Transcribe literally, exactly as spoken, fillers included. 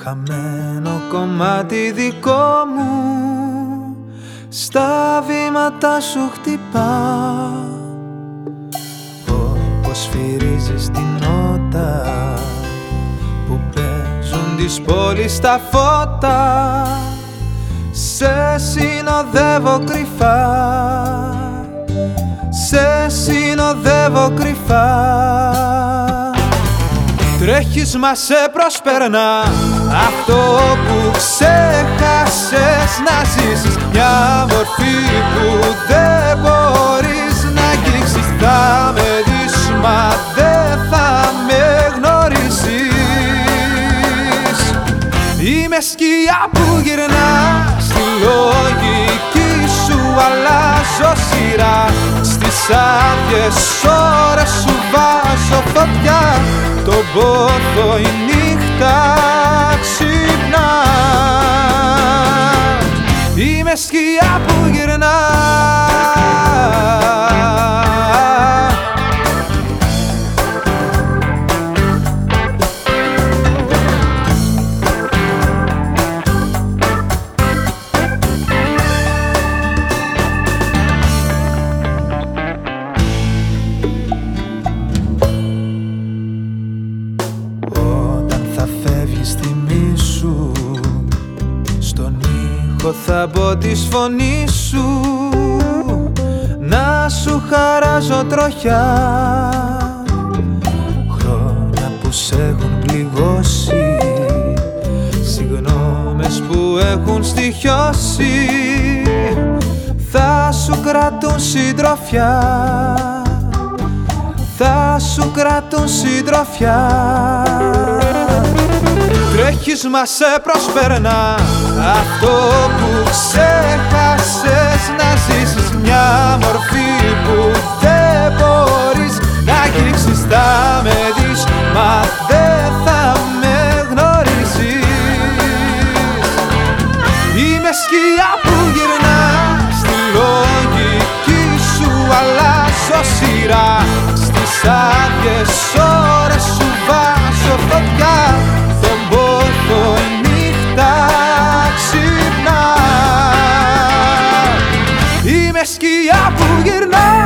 χαμένο κομμάτι δικό μου, στα βήματα σου χτυπά, όπως σφυρίζεις την νότα που παίζουν τις πόλεις τα φώτα. Σε συνοδεύω κρυφά, σε συνοδεύω κρυφά. Τρέχεις μα σε προσπερνά αυτό που ξέχασες να ζήσεις, μια μορφή που δεν μπορείς να αγγίξεις. Θα με δεις μα δεν θα με γνωρίσεις. Είμαι σκιά που γυρνά στη λογική σου, αλλάζω σειρά. Στις άδειες ώρες σου βάζω φωτιά, τον πόθο η νύχτα ξυπνά. Είμαι σκιά που γυρνά. Θα μπω της φωνής σου, να σου χαράζω τροχιά. Χρόνια που σ' έχουν πληγώσει, συγγνώμες που έχουν στοιχιώσει, θα σου κρατούν συντροφιά, θα σου κρατούν συντροφιά. Τρέχεις μα σε προσπερνά αυτό που ξέχασες να ζήσεις, μια μορφή που δεν μπορείς να αγγίξεις. Θα με δεις μα δεν θα με γνωρίσεις. Είμαι σκιά που γυρνά στη λογική σου, αλλάζω σειρά. Στις άδειες ώρες σου βάζω φωτιά, τον πόθο η νύχτα ξυπνά. Είμαι σκιά που γυρνά.